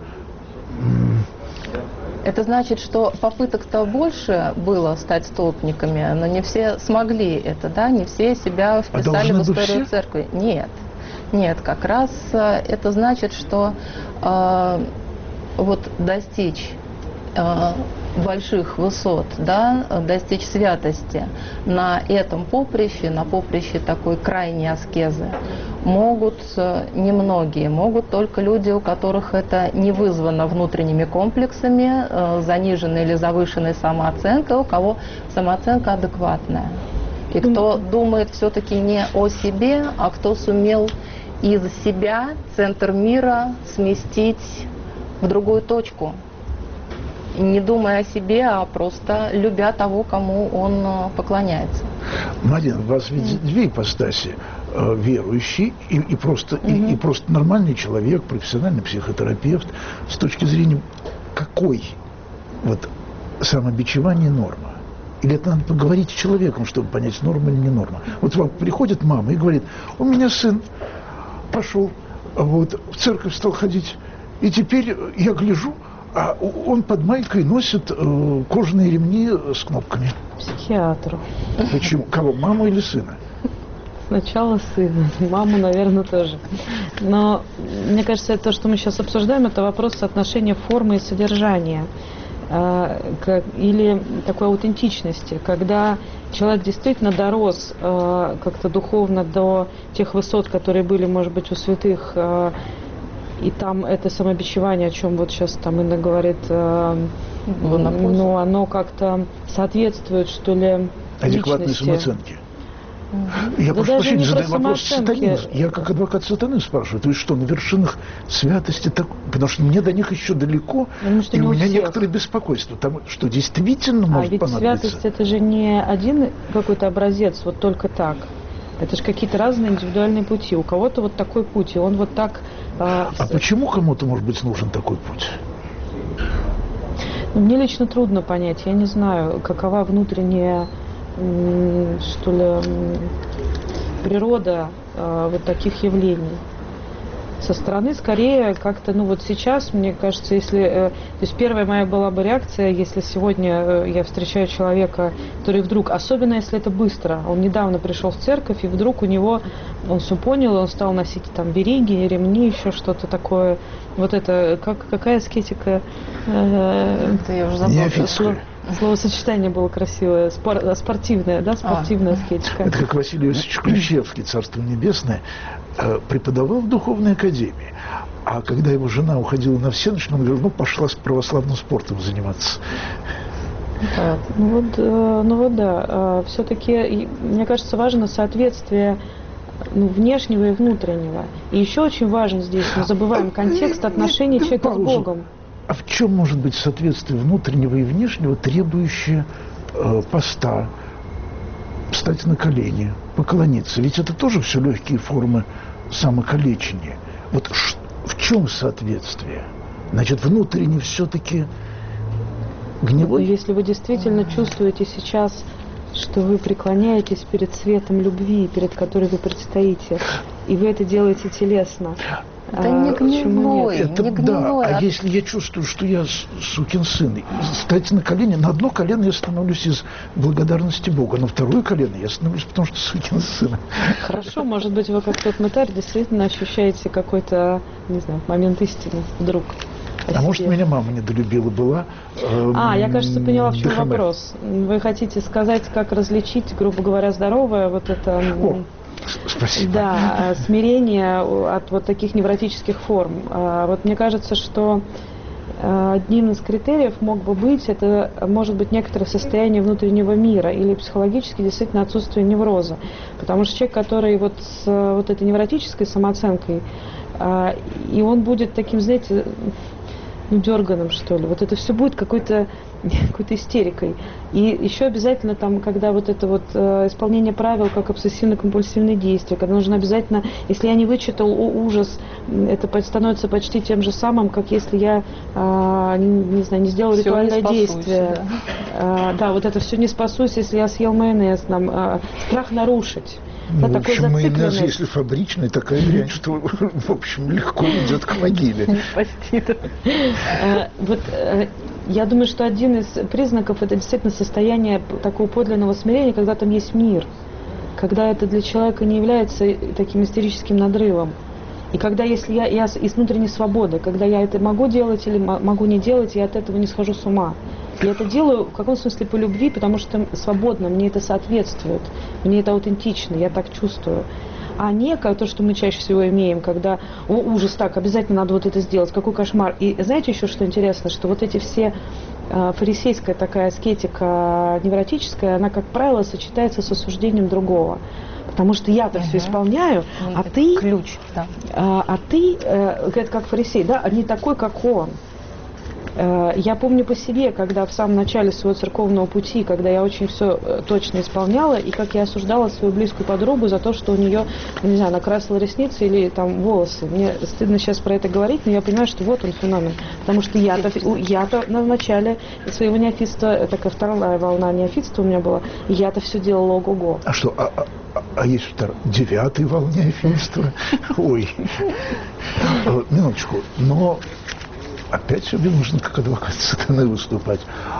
Это значит, что попыток-то больше было стать столпниками, но не все смогли это, да, не все себя вписали а в историю церкви. Нет, нет, как раз это значит, что э, вот достичь э, больших высот, да, достичь святости на этом поприще, на поприще такой крайней аскезы, могут немногие, могут только люди, у которых это не вызвано внутренними комплексами, э, заниженной или завышенной самооценкой, у кого самооценка адекватная. И кто думает все-таки не о себе, а кто сумел из себя центр мира сместить в другую точку. Не думая о себе, а просто любя того, кому он поклоняется. Марина, у вас ведь mm. две ипостаси. Э, верующий и, и, просто, mm-hmm. и, и просто нормальный человек, профессиональный психотерапевт. С точки зрения, какой вот самобичевание норма? Или это надо поговорить с человеком, чтобы понять, норма или не норма? Вот вам приходит мама и говорит: у меня сын пошел вот, в церковь, стал ходить, и теперь я гляжу, а он под майкой носит э, кожаные ремни с кнопками. Психиатру. Почему? Кого? Маму или сына? Сначала сына, маму, наверное, тоже. Но мне кажется, то, что мы сейчас обсуждаем, это вопрос соотношения формы и содержания. Э, как, или такой аутентичности, когда человек действительно дорос э, как-то духовно до тех высот, которые были, может быть, у святых, э, и там это самобичевание, о чем вот сейчас там Инна говорит, э, но оно как-то соответствует, что ли, адекватной личности. Самооценке. Угу. Я, да прошу прощения, задаю вопрос сатанизм. Я как адвокат сатаны спрашиваю, то есть что, на вершинах святости, так, потому что мне до них еще далеко, думаю, и у меня некоторые беспокойства. Там что, действительно может а ведь понадобиться? Святость — это же не один какой-то образец, вот только так. Это же какие-то разные индивидуальные пути. У кого-то вот такой путь, и он вот так... А, а почему кому-то, может быть, нужен такой путь? Мне лично трудно понять. Я не знаю, какова внутренняя, что ли, природа а, вот таких явлений. Со стороны скорее как-то, ну вот сейчас, мне кажется, если... Э, то есть первая моя была бы реакция, если сегодня э, я встречаю человека, который вдруг, особенно если это быстро, он недавно пришел в церковь, и вдруг у него, он все понял, он стал носить там береги, ремни, еще что-то такое. Вот это, как, какая аскетика? Э, это я уже забыла. Слово, словосочетание было красивое, спор, спортивное, да, спортивная а. аскетика. Это как Василий Иосифович Ключевский, Царство Небесное, преподавал в духовной академии. А когда его жена уходила на всеночную, он говорил: ну, пошла с православным спортом заниматься. Да. Ну, вот, ну вот да, все-таки, мне кажется, важно соответствие, ну, внешнего и внутреннего. И еще очень важен здесь, мы забываем контекст отношений человека с Богом. А в чем может быть соответствие внутреннего и внешнего, требующее э, поста, встать на колени, поклониться? Ведь это тоже все легкие формы самокалечения. Вот ш, в чем соответствие? Значит, внутренне все-таки гнилой? Если вы действительно чувствуете сейчас, что вы преклоняетесь перед светом любви, перед которой вы предстоите, и вы это делаете телесно. Это не гнилой, это, не гнилой. Да, а если я чувствую, что я сукин сын, стать на колени, на одно колено я становлюсь из благодарности Бога, на второе колено я становлюсь, потому что сукин сын. Хорошо, может быть, вы как тот мытарь действительно ощущаете какой-то, не знаю, момент истины вдруг. А может, меня мама недолюбила была? Э, а, я, кажется, поняла, в чем Дыхамер. вопрос. Вы хотите сказать, как различить, грубо говоря, здоровое вот это... О. Спасибо. Да, смирение от вот таких невротических форм. Вот мне кажется, что одним из критериев мог бы быть, это может быть некоторое состояние внутреннего мира или психологически действительно отсутствие невроза. Потому что человек, который вот с вот этой невротической самооценкой, и он будет таким, знаете, ну, дерганым, что ли. Вот это все будет какой-то какой-то истерикой. И еще обязательно там, когда вот это вот э, исполнение правил как обсессивно-компульсивные действия, когда нужно обязательно, если я не вычитал о, ужас, это становится почти тем же самым, как если я, э, не, не знаю, не сделал все ритуальное не действие. Да. Э, да, вот это все не спасусь, если я съел майонез. Нам, э, страх нарушить. Ну, Да, в общем, майонез, зацикленность. если фабричный, такая дрянь, что, в общем, легко идет к могиле. Спасибо. Вот я думаю, что один из признаков это действительно состояние такого подлинного смирения, когда там есть мир, когда это для человека не является таким истерическим надрывом. И когда, если я, я из внутренней свободы, когда я это могу делать или могу не делать, я от этого не схожу с ума. Я это делаю в каком смысле по любви, потому что свободно, мне это соответствует, мне это аутентично, я так чувствую. А не как то, что мы чаще всего имеем, когда, о, ужас, так, обязательно надо вот это сделать, какой кошмар. И знаете еще, что интересно, что вот эти все э, фарисейская такая аскетика невротическая, она, как правило, сочетается с осуждением другого. Потому что я-то угу. все исполняю, ну, а ты, ключ, да. а, а ты, э, это как фарисей, да, не такой, как он. Я помню по себе, когда в самом начале своего церковного пути, когда я очень все точно исполняла, и как я осуждала свою близкую подругу за то, что у нее, не знаю, накрасила ресницы или там волосы. Мне стыдно сейчас про это говорить, но я понимаю, что вот он феномен. Потому что я-то, я-то на начале своего неофитства, такая вторая волна неофитства у меня была, и я-то все делала ого-го. А что, а, а, а есть вторая, девятая волна неофитства? Ой, минуточку, но... Опять себе нужно как адвокат сатаны выступать.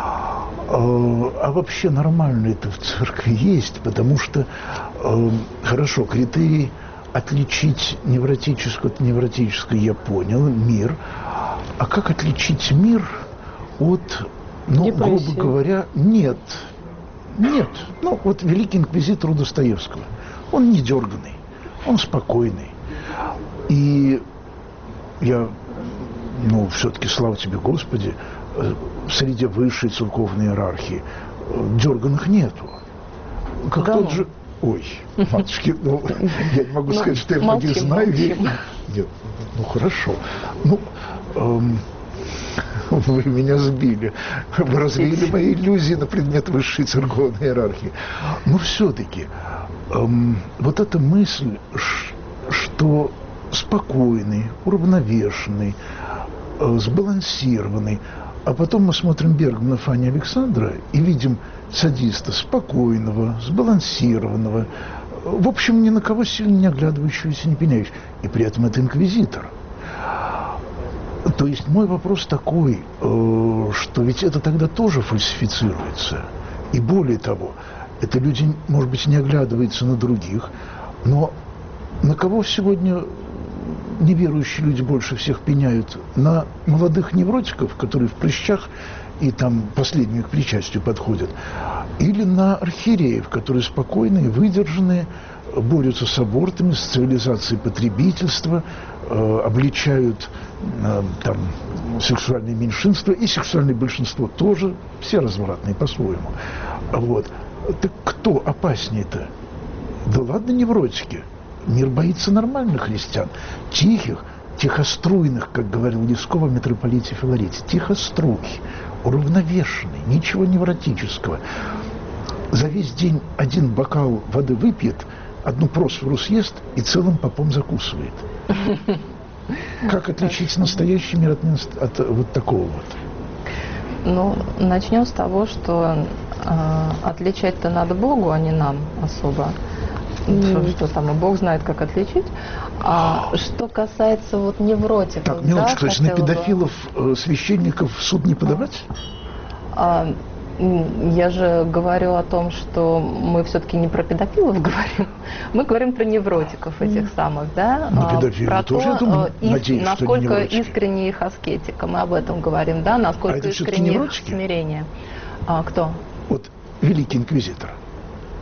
А вообще нормально это в церкви есть, потому что, хорошо, критерий отличить невротическое от невротического я понял, мир. А как отличить мир от, ну, депрессии? Грубо говоря, нет. Нет. Ну, вот великий инквизитор у Достоевского. Он не дерганый, он спокойный. И я... Ну, все-таки, слава тебе, Господи, среди высшей церковной иерархии дерганых нету. Как да тот ну. же... Ой, матушки, ну, я не могу ну, сказать, что я многих знаю. Молчим. Нет, ну, хорошо. Ну, эм, вы меня сбили. Вы развеяли мои иллюзии на предмет высшей церковной иерархии. Но все-таки эм, вот эта мысль, что спокойный, уравновешенный, сбалансированный. А потом мы смотрим Бергмана Фанни Александра и видим садиста спокойного, сбалансированного, в общем, ни на кого сильно не оглядывающегося, не пеняющего. И при этом это инквизитор. То есть мой вопрос такой, что ведь это тогда тоже фальсифицируется. И более того, это люди, может быть, не оглядываются на других, но на кого сегодня... неверующие люди больше всех пеняют? На молодых невротиков, которые в прыщах и там последнюю к причастию подходят, или на архиереев, которые спокойные, выдержанные, борются с абортами, с цивилизацией потребительства, э, обличают э, там сексуальное меньшинство и сексуальное большинство тоже, все развратные по-своему. Вот. Так кто опаснее-то? Да ладно невротики. Мир боится нормальных христиан, тихих, тихоструйных, как говорил Лесков о митрополите Филарете, тихоструй, уравновешенный, ничего невротического. За весь день один бокал воды выпьет, одну просфору съест и целым попом закусывает. Как отличить настоящий мир от, от вот такого вот? Ну, начнем с того, что э, отличать-то надо Богу, а не нам особо. Что, что там, и Бог знает, как отличить. А что касается вот невротиков... Так, минуточку, да, то есть на педофилов, бы... э, священников в суд не подавать? А, я же говорю о том, что мы все-таки не про педофилов говорим, мы говорим про невротиков этих самых, да? Ну, педофилы про тоже, то, я думаю, ис... надеюсь, насколько что искренне их аскетика, мы об этом говорим, да? Насколько а это искренне их невротики? смирение. А, кто? Вот великий инквизитор.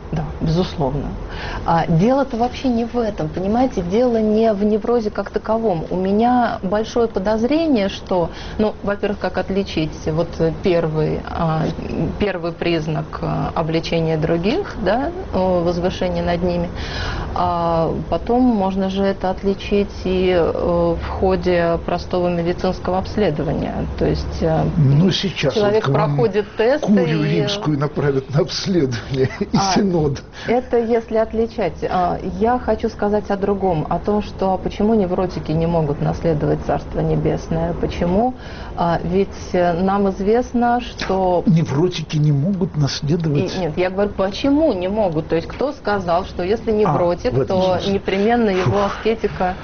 Да, безусловно. А дело-то вообще не в этом, понимаете, дело не в неврозе как таковом. У меня большое подозрение, что, ну, во-первых, как отличить вот первый, а, первый признак обличения других, да, возвышения над ними, а потом можно же это отличить и в ходе простого медицинского обследования. То есть ну, сейчас человек вот проходит тесты Курию и... римскую направят на обследование и а, синод. Это если отличать. Я хочу сказать о другом, о том, что почему невротики не могут наследовать Царство Небесное. Почему? Ведь нам известно, что... Невротики не могут наследовать... И, нет, я говорю, почему не могут? То есть кто сказал, что если невротик, а, то смысле. непременно его аскетика...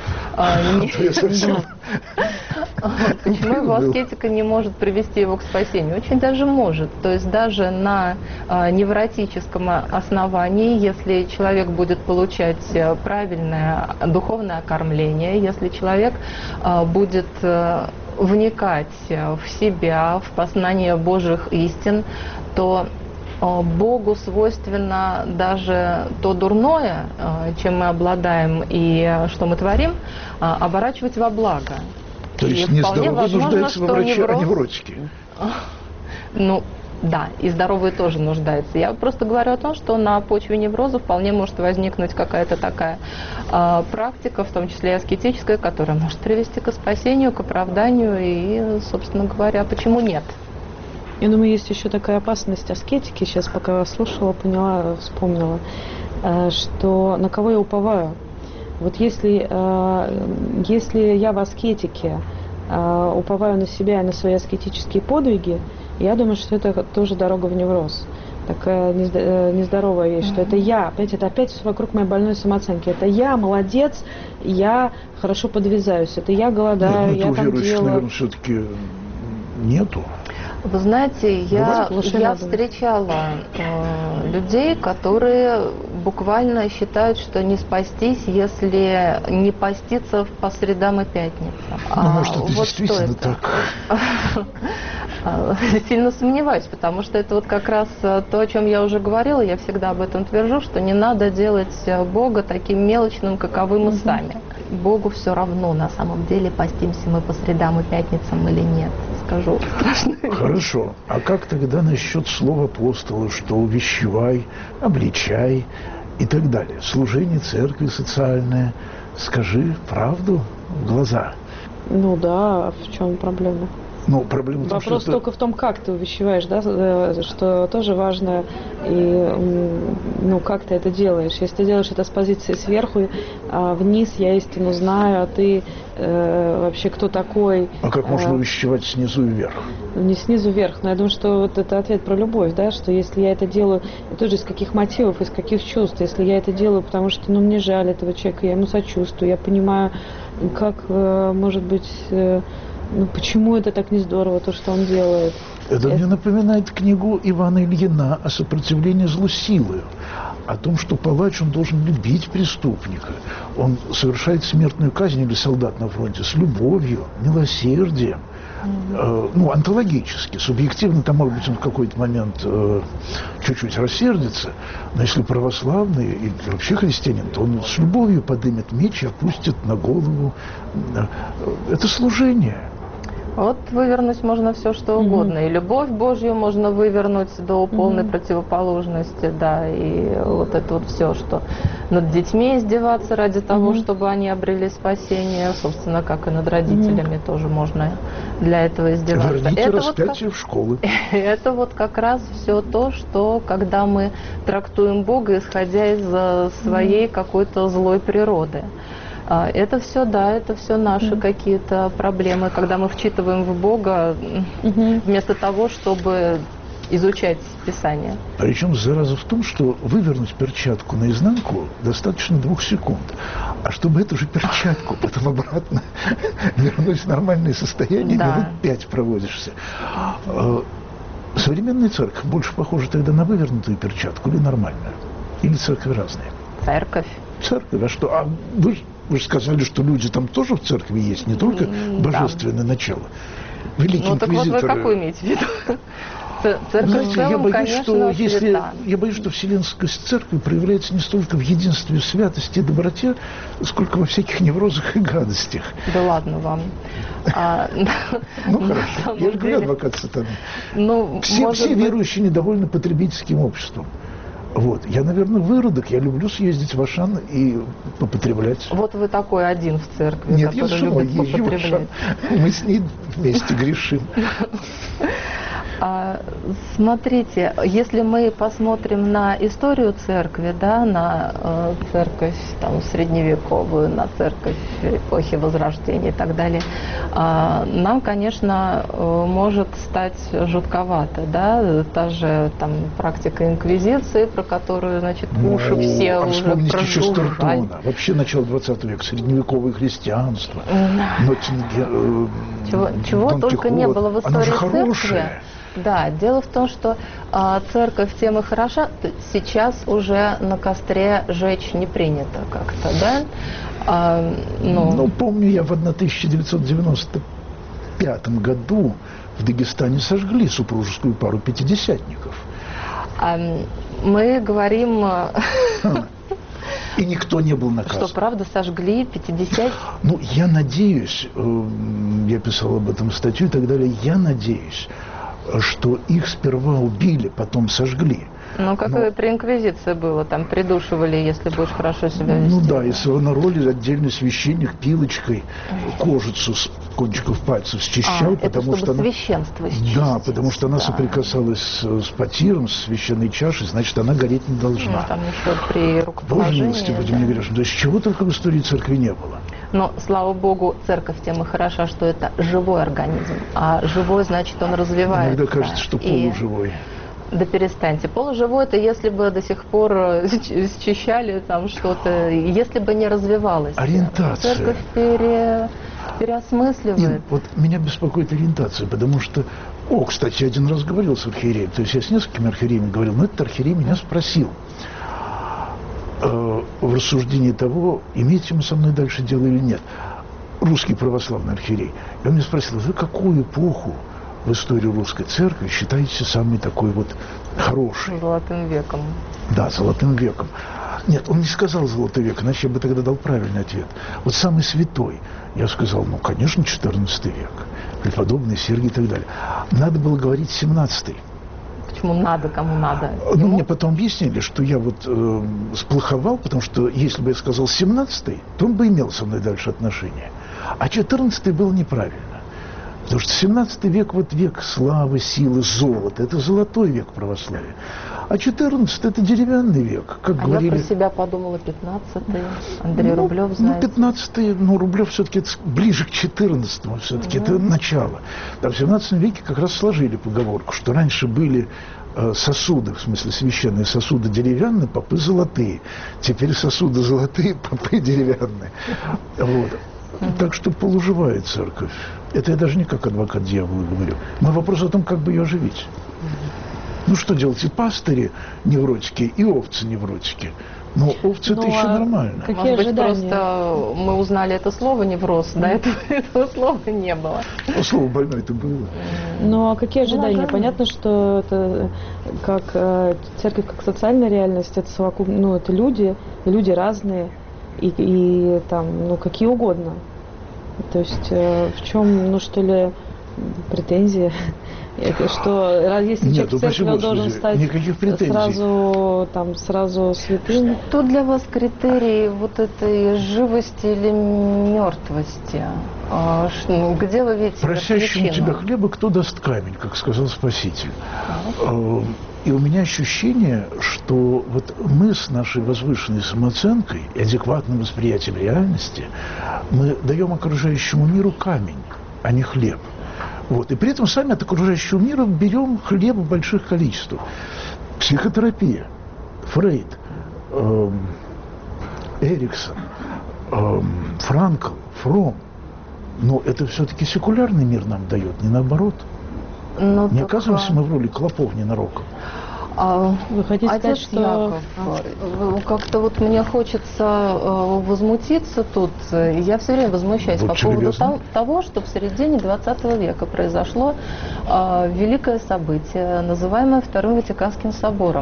Почему его аскетика не может привести его к спасению? Очень даже может. То есть даже на невротическом основании, если человек будет получать правильное духовное окормление, если человек будет вникать в себя, в познание Божьих истин, то Богу свойственно даже то дурное, чем мы обладаем и что мы творим, оборачивать во благо. То есть нездоровый нуждается во враче, невроз... а невротики? Ну, да, и здоровый тоже нуждается. Я просто говорю о том, что на почве невроза вполне может возникнуть какая-то такая э, практика, в том числе и аскетическая, которая может привести к спасению, к оправданию и, собственно говоря, почему нет? Я думаю, есть еще такая опасность аскетики. Сейчас, пока слушала, поняла, вспомнила, э, что на кого я уповаю. Вот если, э, если я в аскетике э, уповаю на себя и на свои аскетические подвиги, я думаю, что это тоже дорога в невроз. Такая нездоровая вещь, что это я, опять это опять все вокруг моей больной самооценки. Это я, молодец, я хорошо подвязаюсь, это я голодаю, Нет, ну, я там делаю... наверное, все-таки нету. Вы знаете, я, я встречала э, людей, которые буквально считают, что не спастись, если не поститься по средам и пятницам. Ну, а может, это вот действительно это? так. Сильно сомневаюсь, потому что это вот как раз то, о чем я уже говорила, я всегда об этом твержу, что не надо делать Бога таким мелочным, каковы мы сами. Богу все равно, на самом деле, постимся мы по средам и пятницам или нет. Скажу страшно. Хорошо. А как тогда насчет слова апостола, что увещевай, обличай и так далее? Служение церкви социальное. Скажи правду в глаза. Ну да, в чем проблема? Ну, проблема в том, Вопрос что только это... в том, как ты увещеваешь, да, что тоже важно, и, ну, как ты это делаешь. Если ты делаешь это с позиции сверху, а вниз, я истину знаю, а ты э, вообще кто такой? А как можно а, увещевать снизу вверх? Не снизу вверх, но я думаю, что вот это ответ про любовь, да, что если я это делаю, тоже из каких мотивов, из каких чувств, если я это делаю, потому что, ну, мне жаль этого человека, я ему сочувствую, я понимаю, как, э, может быть... Э, Ну, почему это так не здорово, то, что он делает? Это, это мне напоминает книгу Ивана Ильина о сопротивлении злу силою. О том, что палач, он должен любить преступника. Он совершает смертную казнь или солдат на фронте с любовью, милосердием. Mm-hmm. Э, ну, онтологически, субъективно, там, может быть, он в какой-то момент э, чуть-чуть рассердится, но если православный или вообще христианин, то он с любовью поднимет меч и опустит на голову. Это служение. Вот вывернуть можно все, что угодно. Mm-hmm. И любовь Божью можно вывернуть до полной mm-hmm. противоположности, да, и вот это вот все, что над детьми издеваться ради того, mm-hmm. чтобы они обрели спасение, собственно, как и над родителями mm-hmm. тоже можно для этого издеваться. Верните это распятие вот как, в школы. Это вот как раз все то, что когда мы трактуем Бога, исходя из своей mm-hmm. какой-то злой природы. Это все, да, это все наши mm-hmm. какие-то проблемы, когда мы вчитываем в Бога mm-hmm. вместо того, чтобы изучать Писание. Причем зараза в том, что вывернуть перчатку наизнанку достаточно двух секунд. А чтобы эту же перчатку потом обратно вернуть в нормальное состояние, да. минут пять проводишься. Современная церковь больше похожа тогда на вывернутую перчатку или нормальную? Или церковь разные? Церковь. Церковь, а что? А вы, вы же сказали, что люди там тоже в церкви есть, не только божественное да. начало. Великий ну, так инквизитор... вот вы какую имеете в виду? Церковь Знаете, в целом, я боюсь, конечно, что если, свята. я боюсь, что вселенскость церкви проявляется не столько в единстве, святости и доброте, сколько во всяких неврозах и гадостях. Да ладно вам. А, Ну на хорошо, самом я же говорю, деле, адвокат сатаны. ну, Все, может все быть, верующие недовольны потребительским обществом. Вот. Я, наверное, выродок, я люблю съездить в Ашан и попотреблять. Вот вы такой один в церкви, Нет, я с который женой любит езжу в Ашан. попотреблять. Мы с ней вместе грешим. А, смотрите, если мы посмотрим на историю церкви, да, на э, церковь там, средневековую, на церковь эпохи Возрождения и так далее, э, нам, конечно, э, может стать жутковато, да, та же там практика инквизиции, про которую, значит, уши Ну, все а уже вспомните еще прожужжали. Стертона. Вообще начало двадцатого века, средневековое христианство. Ноттинге- э, Чего, чего Дон только не Кихот. было в Оно же истории церкви. хорошее. Да, дело в том, что а, церковь тем и хороша, т- сейчас уже на костре жечь не принято как-то, да? А, ну, Ну, помню, я в тысяча девятьсот девяносто пятом году в Дагестане сожгли супружескую пару пятидесятников. а, мы говорим, а, И никто не был наказан. что правда сожгли пятьдесят. Ну, я надеюсь, э, я писал об этом статью и так далее, я надеюсь, что их сперва убили, потом сожгли. Ну, как Но- и при инквизиции было, там придушивали, если будешь хорошо себя вести. Ну да, и Савонароли отдельный священник пилочкой кожицу с кончиков пальцев счищал, А, это потому чтобы что она... священство счистить. Да, потому что она Да. соприкасалась с, с потиром, с священной чашей, значит, она гореть не Ну, должна. там еще при Боже рукоположении. милости, будем да. не грешны. То есть чего только в истории церкви не было. Но, слава богу, церковь тем и хороша, что это живой организм. А живой, значит, он развивается. Иногда кажется, что И- полуживой. Да перестаньте. Полуживой — это если бы до сих пор э, счищали там что-то, если бы не развивалось. Ориентация. Церковь пере... переосмысливает. Нет, вот меня беспокоит ориентация, потому что... О, кстати, один раз говорил с архиереем, то есть я с несколькими архиереями говорил, но этот архиерей меня спросил э, в рассуждении того, имеете мы со мной дальше дело или нет. Русский православный архиерей. И он меня спросил, вы какую эпоху в истории русской церкви считаете самой такой вот хорошей? Золотым веком. Да, золотым веком. Нет, он не сказал золотой век, иначе я бы тогда дал правильный ответ. Вот самый святой. Я сказал, ну, конечно, четырнадцатый век. Преподобный Сергий и так далее. Надо было говорить семнадцатый. Почему надо, кому надо? Ну, Ему? мне потом объяснили, что я вот э, сплоховал, потому что если бы я сказал семнадцатый, то он бы имел со мной дальше отношения. А четырнадцатый был неправильно. Потому что семнадцатый век, вот век славы, силы, золота. Это золотой век православия. А четырнадцатый это деревянный век. Как А говорили... я про себя подумала пятнадцатый. Андрей ну, Рублев ну, знает. пятнадцатый, ну, Рублев все-таки ближе к четырнадцатому, все-таки это начало. Да, в семнадцатом веке как раз сложили поговорку, что раньше были э, сосуды, в смысле священные сосуды деревянные, попы золотые. Теперь сосуды золотые, попы деревянные. Вот. Так что полуживая церковь. Это я даже не как адвокат дьявола говорю. Но вопрос о том, как бы ее оживить. Ну что делать, и пастыри невротики, и овцы невротики. Но овцы это Ну, еще а нормально. как- Может быть, ожидания? просто мы узнали это слово невроз, до этого этого слова не было. Ну, слово больное это было. Ну а какие ожидания? Ладно. Понятно, что это как э, церковь как социальная реальность, это совокуп... ну это люди, и люди разные, и, и там, ну какие угодно. То есть э, в чем, ну что ли, претензии? Это что, раз- если Нет, человек ну, в церкви, спасибо, он должен Господи, стать никаких претензий. сразу, там, сразу святым? Что для вас критерий вот этой живости или мертвости? А, ш- ну, где вы видите Просящему причину? тебя хлеба, кто даст камень, как сказал Спаситель. Э, И у меня ощущение, что вот мы с нашей возвышенной самооценкой и адекватным восприятием реальности, мы даем окружающему миру камень, а не хлеб. Вот. И при этом сами от окружающего мира берем хлеб в больших количествах. Психотерапия, Фрейд, эм, Эриксон, эм, Франкл, Фром. Но это все-таки секулярный мир нам дает, не наоборот. Ну, Не так, оказываемся а, мы в роли клопов ненароком. А, Вы хотите Отец сказать, что... Яков, А. как-то вот мне хочется э, возмутиться тут. Я все время возмущаюсь Будьте по поводу любезны. того, того, что в середине двадцатого века произошло э, великое событие, называемое Вторым Ватиканским собором.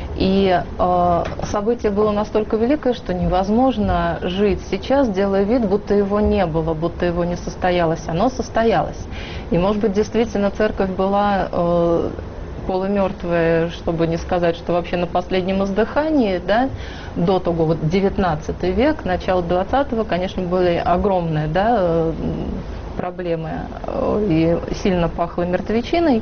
И э, событие было настолько великое, что невозможно жить сейчас, делая вид, будто его не было, будто его не состоялось. Оно состоялось. И, может быть, действительно церковь была... Э, полумертвые, чтобы не сказать, что вообще на последнем издыхании, да, до того, вот девятнадцатый век, начало двадцатого, конечно, были огромные, да, проблемы и сильно пахло мертвечиной,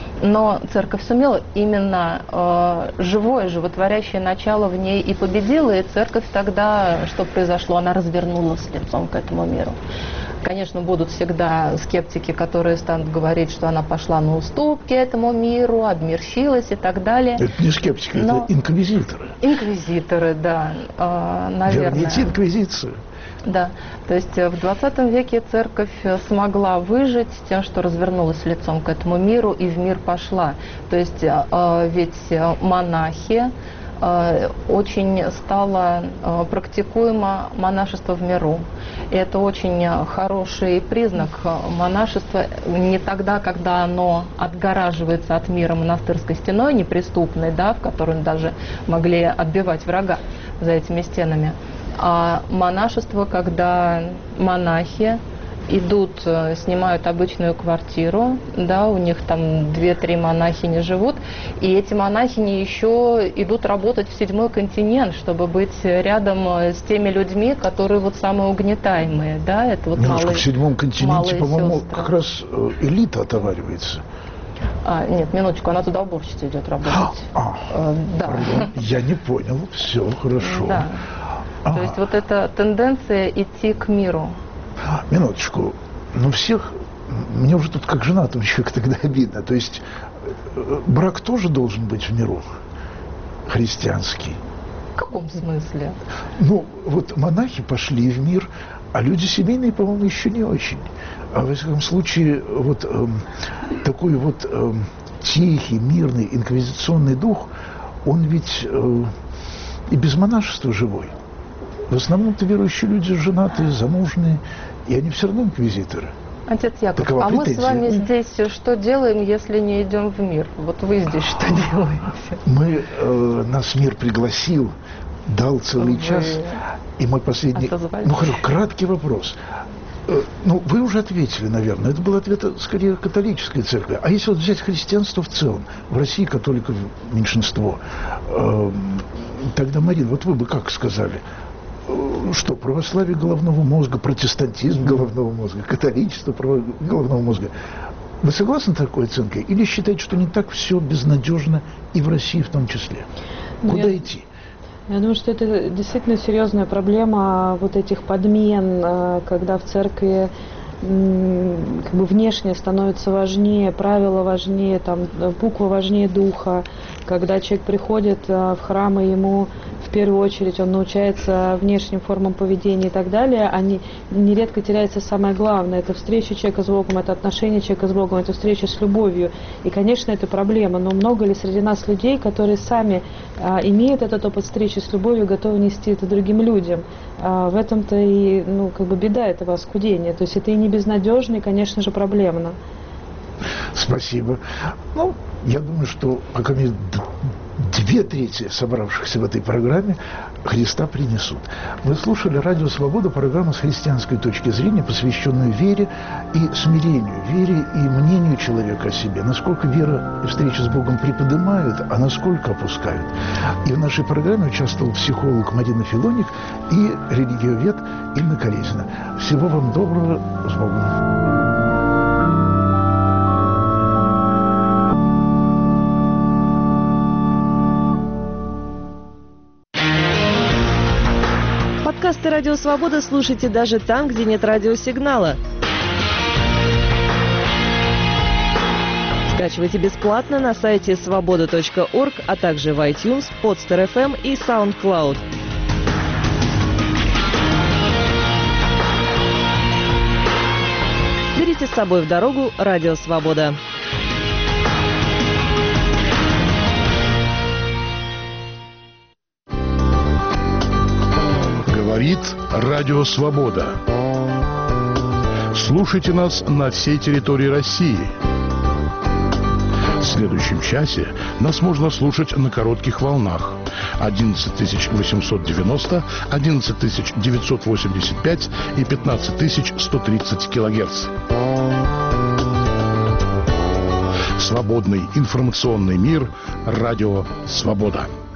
но церковь сумела именно э, живое, животворящее начало в ней и победила, и церковь тогда, что произошло, она развернулась лицом к этому миру. Конечно, будут всегда скептики, которые станут говорить, что она пошла на уступки этому миру, обмерщилась и так далее. Это не скептики, Но... это инквизиторы. Инквизиторы, да, э, наверное. Верните инквизицию. Да, то есть в двадцатом веке церковь смогла выжить тем, что развернулась лицом к этому миру и в мир пошла. То есть э, ведь монахи, э, очень стало э, практикуемо монашество в миру. И это очень хороший признак монашества не тогда, когда оно отгораживается от мира монастырской стеной неприступной, да, в которой даже могли отбивать врага за этими стенами. А монашество, когда монахи идут, снимают обычную квартиру, да, у них там две-три монахини живут, и эти монахини еще идут работать в седьмой континент, чтобы быть рядом с теми людьми, которые вот самые угнетаемые, да, это вот Немножко малые, в седьмом континенте, по-моему, сестры. как раз элита отоваривается. А, нет, минуточку, она туда уборщицей идет работать. А, Э, да. пардон, я не понял, все хорошо. Да. А, То есть вот эта тенденция идти к миру. минуточку, ну всех, мне уже тут как женатому человеку тогда обидно, то есть э, брак тоже должен быть в миру христианский. В каком смысле? Ну, вот монахи пошли в мир, а люди семейные, по-моему, еще не очень. А во всяком случае, вот эм, такой вот эм, тихий, мирный, инквизиционный дух, он ведь э, и без монашества живой. В основном-то верующие люди женатые, замужние, и они все равно инквизиторы. Отец Яков, Такова а мы претензия. с вами здесь что делаем, если не идем в мир? Вот вы здесь что делаете? Мы, э, нас мир пригласил, дал целый Вы час, и мой последний... отозвались? Ну, хорошо, краткий вопрос. Э, ну, вы уже ответили, наверное. Это был ответ скорее католической церкви. А если вот взять христианство в целом, в России католиков меньшинство, э, тогда, Марина, вот вы бы как сказали? Что, православие головного мозга, протестантизм головного мозга, католичество головного мозга. Вы согласны с такой оценкой? Или считаете, что не так все безнадежно и в России в том числе? Ну, Куда я, идти? Я думаю, что это действительно серьезная проблема вот этих подмен, когда в церкви как бы внешне становится важнее, правила важнее, там, буква важнее духа. Когда человек приходит в храм, и ему в первую очередь он научается внешним формам поведения и так далее, а не, нередко теряется самое главное. Это встреча человека с Богом, это отношение человека с Богом, это встреча с любовью. И, конечно, это проблема. Но много ли среди нас людей, которые сами а, имеют этот опыт встречи с любовью, готовы нести это другим людям? А, в этом-то и ну, как бы беда этого оскудения. То есть это и не безнадежно, и, конечно же, проблемно. Спасибо. Ну, я думаю, что, по крайней мере, две трети собравшихся в этой программе Христа принесут. Вы слушали «Радио Свобода», программу с христианской точки зрения, посвященную вере и смирению, вере и мнению человека о себе. Насколько вера и встреча с Богом приподнимают, а насколько опускают. И в нашей программе участвовал психолог Марина Филоник и религиовед Инна Колесина. Всего вам доброго, с Богом. Подкасты «Радио Свобода» слушайте даже там, где нет радиосигнала. Скачивайте бесплатно на сайте свобода точка орг, а также в iTunes, Podster эф эм и SoundCloud. Берите с собой в дорогу «Радио Свобода». Говорит Радио Свобода. Слушайте нас на всей территории России. В следующем часе нас можно слушать на коротких волнах одиннадцать тысяч восемьсот девяносто, одиннадцать тысяч девятьсот восемьдесят пять и пятнадцать тысяч сто тридцать килогерц. Свободный информационный мир. Радио Свобода.